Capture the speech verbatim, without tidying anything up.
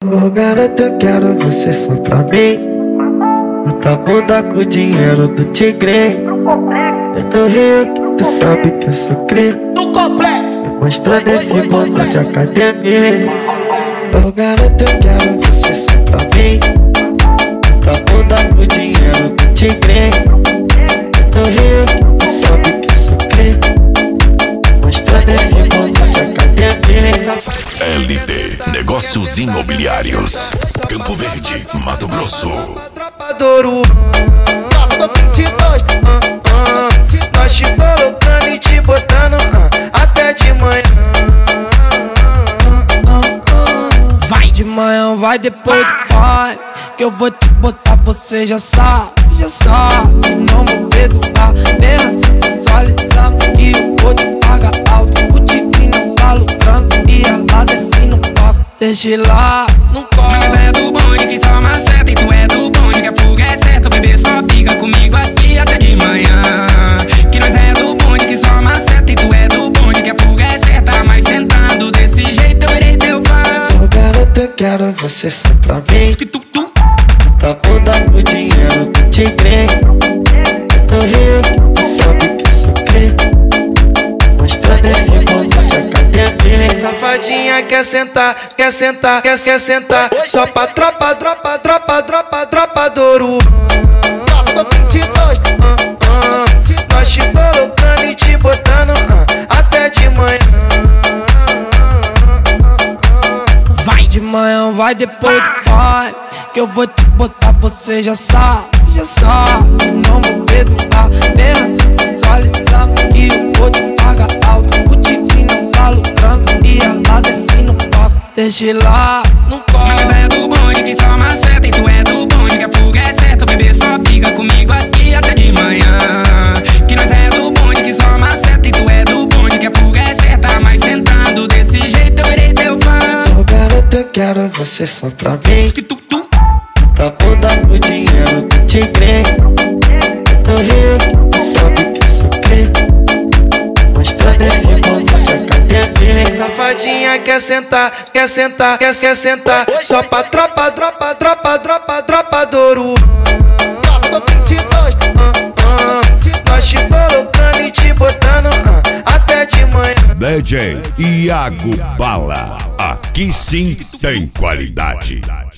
Ô garota, eu quero você só pra mim. Muita bunda com o dinheiro do tigre. Eu tô rio que tu sabe que eu sou cri. Do complexo, mostrando esse bunda de academia. Ô garota, eu quero você só pra mim. Muita bunda com o dinheiro do tigre. Eu tô rio que tu sabe que eu sou cri. Mostrando esse bunda de academia. L D Negócios Imobiliários, Campo Verde, Mato Grosso. Tropa do Ouro, vinte e dois, nós te colocando e te botando até de manhã. vai de manhã, vai depois do pai, que eu vou te botar, você já sabe, já sabe. E não vou perdoar, bem assim sensualizando, que eu vou te pagar alto. O tigre não tá lucrando e ela desce no palco. Deixa lá, não corre. Mas é do bonde que só maceta, e tu é do bonde que a fuga é certa. O bebê só fica comigo aqui até de manhã. Que nós é do bonde que só maceta, e tu é do bonde que a fuga é certa. Mas sentando desse jeito eu irei teu fã. Ô garota, eu quero você só pra mim. Que tu, tu. Tá bunda com o dinheiro do tigre. No Rio, tu sabe que eu sou cri. Mostrando esse bunda de academia. Safadinha quer sentar, quer sentar, quer, quer sentar. Só pra tropa, tropa, tropa, tropa, tropa do Ouro. vinte e dois, nós te colocando e te botando até de manhã. Vai de manhã, vai depois do pai, que eu vou te botar, você já sabe, já sabe. E não vou perdoar, bem assim sensualizando, que eu vou te pagar alto. O tigre não tá lucrando e ela desce no palco. Deixa lá, não Mas corre. é do bonde que só maceta, e tu é do bonde que a fuga é certa. O bebê só fica comigo aqui até de manhã. Que nós é do bonde que só maceta, e tu é do bonde que a fuga é certa. Mas sentando desse jeito eu irei teu fã. Ô garota, eu quero você só pra mim. Que tu, tu. Tá bunda com o dinheiro do tigre. No Rio, tu sabe que eu sou cri. Mostrando esse bunda de academia. Safadinha quer sentar, quer sentar, quer, quer sentar. Só pra tropa, tropa, tropa, tropa, tropa do Ouro. vinte e dois, nós te colocando e te botando até de manhã. D J Iago Bala, aqui sim tem qualidade.